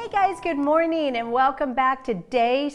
Hey guys, good morning and welcome back to day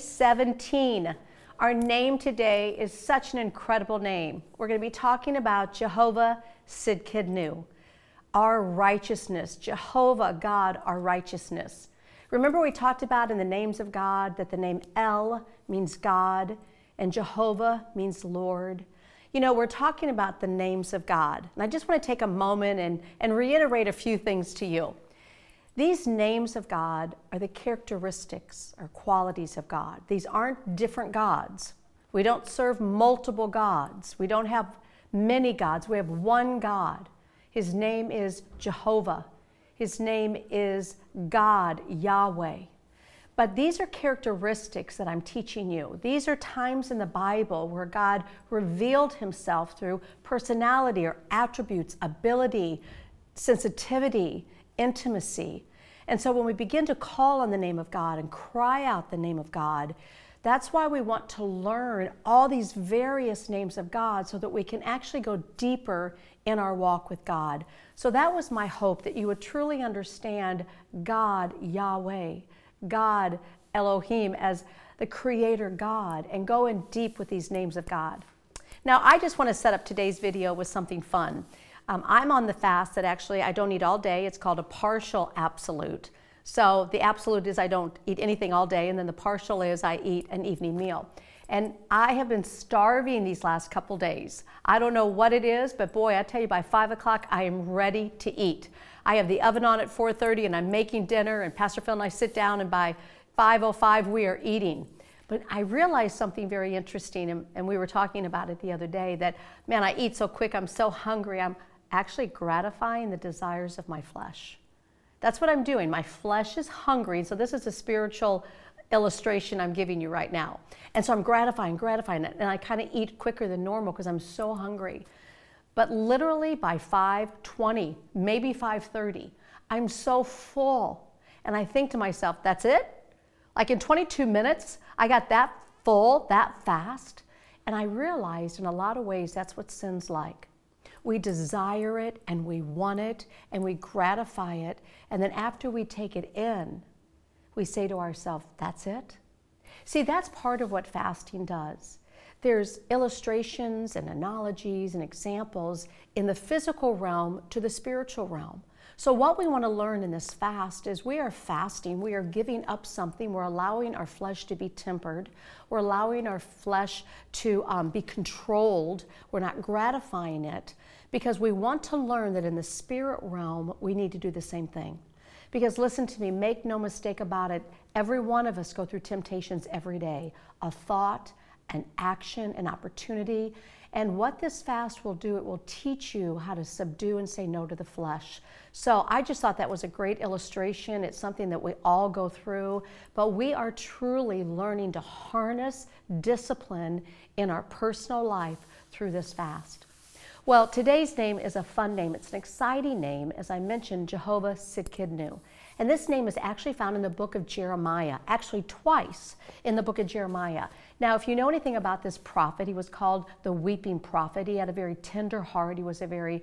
17. Our name today is such an incredible name. We're going to be talking about Jehovah Sidkidnu, our righteousness. Jehovah, God, our righteousness. Remember we talked about in the names of God that the name El means God and Jehovah means Lord. You know, we're talking about the names of God. And I just want to take a moment and reiterate a few things to you. These names of God are the characteristics or qualities of God. These aren't different gods. We don't serve multiple gods. We don't have many gods. We have one God. His name is Jehovah. His name is God, Yahweh. But these are characteristics that I'm teaching you. These are times in the Bible where God revealed himself through personality or attributes, ability, sensitivity, intimacy. And so when we begin to call on the name of God and cry out the name of God, that's why we want to learn all these various names of God so that we can actually go deeper in our walk with God. So that was my hope, that you would truly understand God, Yahweh, God, Elohim, as the creator God, and go in deep with these names of God. Now, I just want to set up today's video with something fun. I'm on the fast that actually I don't eat all day. It's called a partial absolute. So the absolute is I don't eat anything all day, and then the partial is I eat an evening meal. And I have been starving these last couple days. I don't know what it is, but boy, I tell you, by 5 o'clock, I am ready to eat. I have the oven on at 4:30, and I'm making dinner, and Pastor Phil and I sit down, and by 5:05, we are eating. But I realized something very interesting, and we were talking about it the other day, that, man, I eat so quick, I'm so hungry, I'm actually gratifying the desires of my flesh. That's what I'm doing. My flesh is hungry, so this is a spiritual illustration I'm giving you right now. And so I'm gratifying it, and I kind of eat quicker than normal because I'm so hungry. But literally by 5:20, maybe 5:30, I'm so full. And I think to myself, that's it? Like in 22 minutes, I got that full, that fast? And I realized in a lot of ways that's what sin's like. We desire it and we want it and we gratify it. And then after we take it in, we say to ourselves, that's it? See, that's part of what fasting does. There's illustrations and analogies and examples in the physical realm to the spiritual realm. So what we want to learn in this fast is we are fasting, we are giving up something, we're allowing our flesh to be tempered, we're allowing our flesh to be controlled, we're not gratifying it, because we want to learn that in the spirit realm, we need to do the same thing. Because listen to me, make no mistake about it, every one of us go through temptations every day, a thought, an action, an opportunity. And what this fast will do, it will teach you how to subdue and say no to the flesh. So I just thought that was a great illustration. It's something that we all go through, but we are truly learning to harness discipline in our personal life through this fast. Well, today's name is a fun name. It's an exciting name, as I mentioned, Jehovah Sidkidnu. And this name is actually found in the book of Jeremiah, actually twice in the book of Jeremiah. Now, if you know anything about this prophet, he was called the weeping prophet. He had a very tender heart. He was a very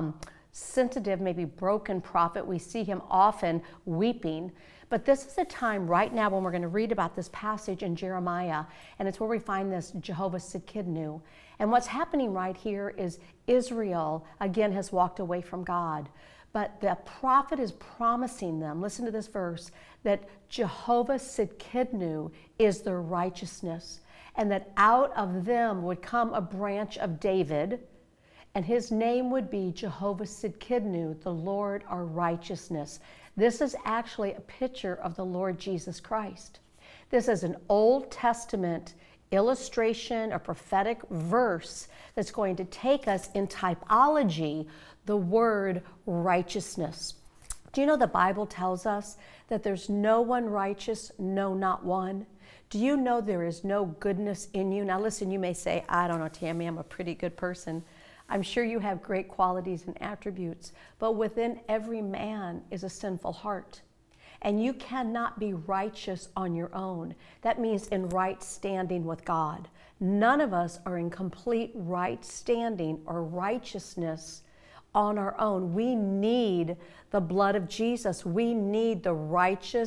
sensitive, maybe broken prophet. We see him often weeping. But this is a time right now when we're going to read about this passage in Jeremiah, and it's where we find this Jehovah Sidkidnu. And what's happening right here is Israel, again, has walked away from God. But the prophet is promising them, listen to this verse, that Jehovah Sidkidnu is their righteousness, and that out of them would come a branch of David, and his name would be Jehovah Sidkidnu, the Lord our righteousness. This is actually a picture of the Lord Jesus Christ. This is an Old Testament illustration, a prophetic verse that's going to take us in typology, the word righteousness. Do you know the Bible tells us that there's no one righteous, no, not one? Do you know there is no goodness in you? Now listen, you may say, I don't know, Tammy, I'm a pretty good person. I'm sure you have great qualities and attributes, but within every man is a sinful heart. And you cannot be righteous on your own. That means in right standing with God. None of us are in complete right standing or righteousness on our own. We need the blood of Jesus. We need the righteous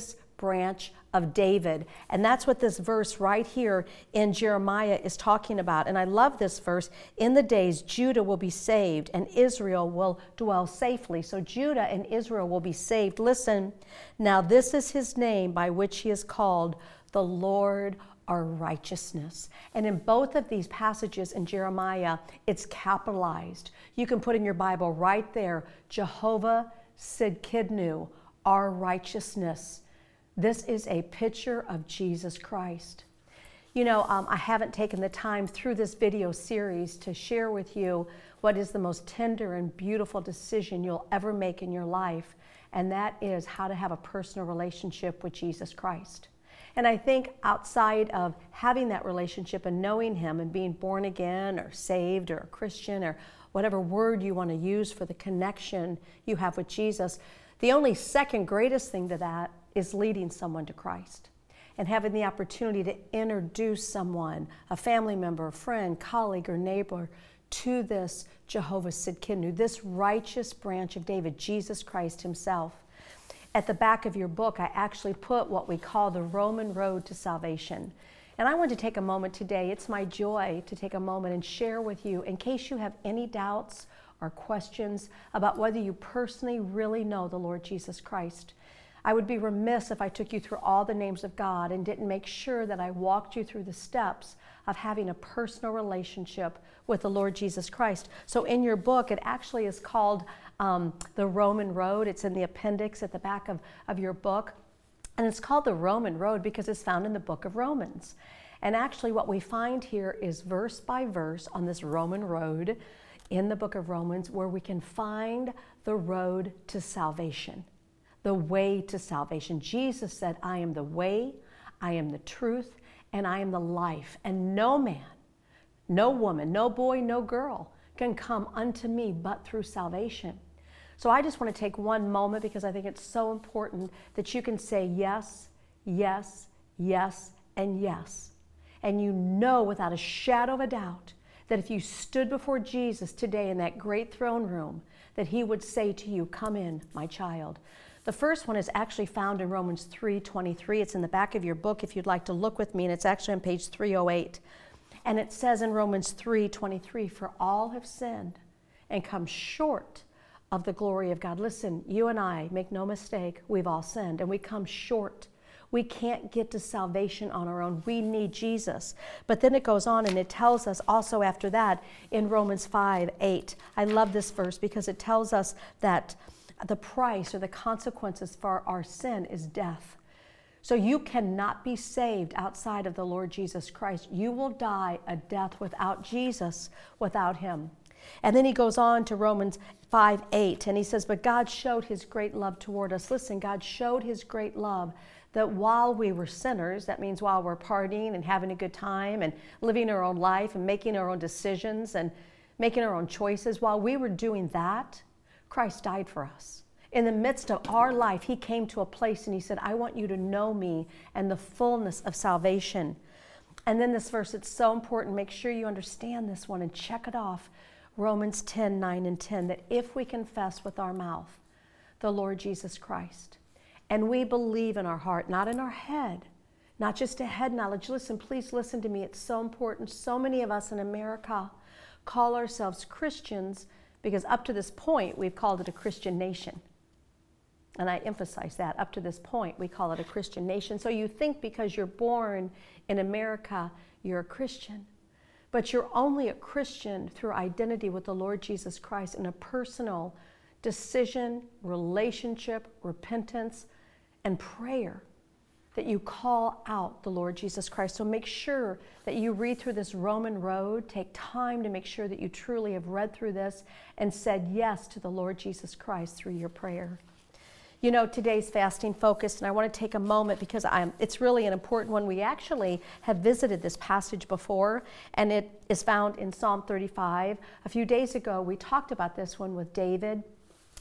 branch of David. And that's what this verse right here in Jeremiah is talking about. And I love this verse. In the days, Judah will be saved and Israel will dwell safely. So Judah and Israel will be saved. Listen, now this is his name by which he is called, the Lord our righteousness. And in both of these passages in Jeremiah, it's capitalized. You can put in your Bible right there, Jehovah Sidkidnu, our righteousness. This is a picture of Jesus Christ. You know, I haven't taken the time through this video series to share with you what is the most tender and beautiful decision you'll ever make in your life, and that is how to have a personal relationship with Jesus Christ. And I think outside of having that relationship and knowing him and being born again or saved or a Christian or whatever word you want to use for the connection you have with Jesus, the only second greatest thing to that is leading someone to Christ and having the opportunity to introduce someone, a family member, a friend, colleague, or neighbor, to this Jehovah Sidkidnu, this righteous branch of David, Jesus Christ himself. At the back of your book, I actually put what we call the Roman road to salvation. And I want to take a moment today, it's my joy to take a moment and share with you, in case you have any doubts or questions about whether you personally really know the Lord Jesus Christ. I would be remiss if I took you through all the names of God and didn't make sure that I walked you through the steps of having a personal relationship with the Lord Jesus Christ. So in your book, it actually is called the Roman Road. It's in the appendix at the back of your book. And it's called the Roman Road because it's found in the book of Romans. And actually what we find here is verse by verse on this Roman road in the book of Romans where we can find the road to salvation, the way to salvation. Jesus said, I am the way, I am the truth, and I am the life. And no man, no woman, no boy, no girl can come unto me but through salvation. So I just want to take one moment because I think it's so important that you can say yes, yes, yes, and yes. And you know without a shadow of a doubt that if you stood before Jesus today in that great throne room, that he would say to you, come in, my child. The first one is actually found in Romans 3:23. It's in the back of your book if you'd like to look with me, and it's actually on page 308. And it says in Romans 3:23, for all have sinned and come short of the glory of God. Listen, you and I, make no mistake, we've all sinned and we come short. We can't get to salvation on our own. We need Jesus. But then it goes on and it tells us also after that in Romans 5:8. I love this verse because it tells us that the price or the consequences for our sin is death. So you cannot be saved outside of the Lord Jesus Christ. You will die a death without Jesus, without him. And then he goes on to Romans 5:8 and he says, but God showed his great love toward us. Listen, God showed his great love that while we were sinners, that means while we're partying and having a good time and living our own life and making our own decisions and making our own choices, while we were doing that, Christ died for us. In the midst of our life, he came to a place and he said, I want you to know me and the fullness of salvation. And then this verse, it's so important. Make sure you understand this one and check it off. Romans 10:9 and 10, that if we confess with our mouth the Lord Jesus Christ, and we believe in our heart, not in our head, not just a head knowledge. Listen, please listen to me. It's so important. So many of us in America call ourselves Christians because up to this point, we've called it a Christian nation. And I emphasize that. Up to this point, we call it a Christian nation. So you think because you're born in America, you're a Christian. But you're only a Christian through identity with the Lord Jesus Christ in a personal decision, relationship, repentance, and prayer that you call out the Lord Jesus Christ. So make sure that you read through this Roman road. Take time to make sure that you truly have read through this and said yes to the Lord Jesus Christ through your prayer. You know, today's fasting focus, and I want to take a moment because it's really an important one. We actually have visited this passage before, and it is found in Psalm 35. A few days ago, we talked about this one with David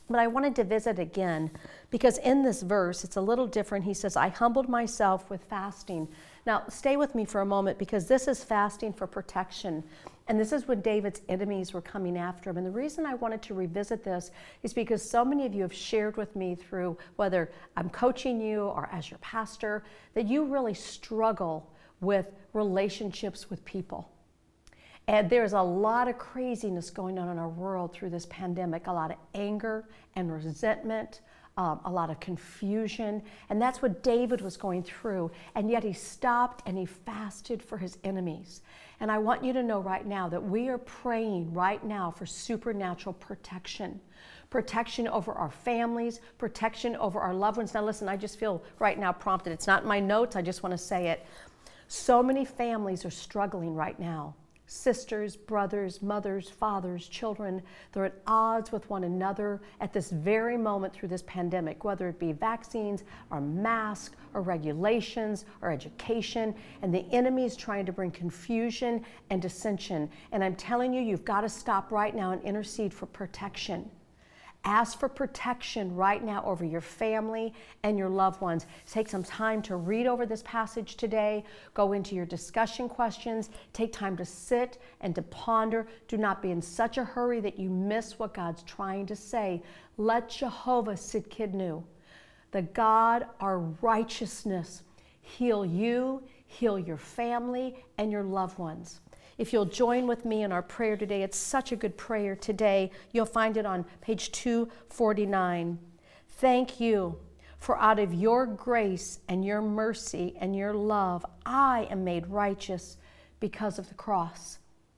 But I wanted to visit again because in this verse, it's a little different. He says, I humbled myself with fasting. Now, stay with me for a moment because this is fasting for protection. And this is when David's enemies were coming after him. And the reason I wanted to revisit this is because so many of you have shared with me through whether I'm coaching you or as your pastor, that you really struggle with relationships with people. And there's a lot of craziness going on in our world through this pandemic, a lot of anger and resentment, a lot of confusion. And that's what David was going through. And yet he stopped and he fasted for his enemies. And I want you to know right now that we are praying right now for supernatural protection. Protection over our families, protection over our loved ones. Now listen, I just feel right now prompted. It's not in my notes, I just want to say it. So many families are struggling right now. Sisters, brothers, mothers, fathers, children, they're at odds with one another at this very moment through this pandemic, whether it be vaccines or masks or regulations or education, and the enemy is trying to bring confusion and dissension. And I'm telling you, you've got to stop right now and intercede for protection. Ask for protection right now over your family and your loved ones. Take some time to read over this passage today. Go into your discussion questions. Take time to sit and to ponder. Do not be in such a hurry that you miss what God's trying to say. Let Jehovah Sidkidnu, the God, our righteousness, heal you, heal your family, and your loved ones. If you'll join with me in our prayer today, it's such a good prayer today. You'll find it on page 249. Thank you, for out of your grace and your mercy and your love, I am made righteous because of the cross.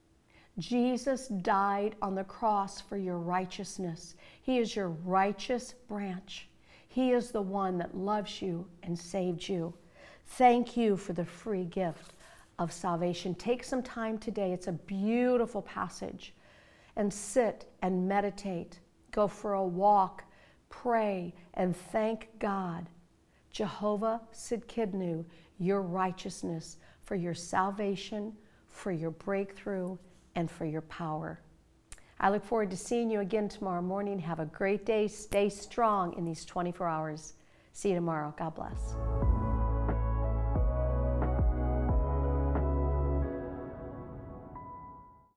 Jesus died on the cross for your righteousness. He is your righteous branch. He is the one that loves you and saved you. Thank you for the free gift of salvation. Take some time today. It's a beautiful passage. And sit and meditate. Go for a walk. Pray and thank God, Jehovah Sidkidnu, your righteousness, for your salvation, for your breakthrough, and for your power. I look forward to seeing you again tomorrow morning. Have a great day. Stay strong in these 24 hours. See you tomorrow. God bless.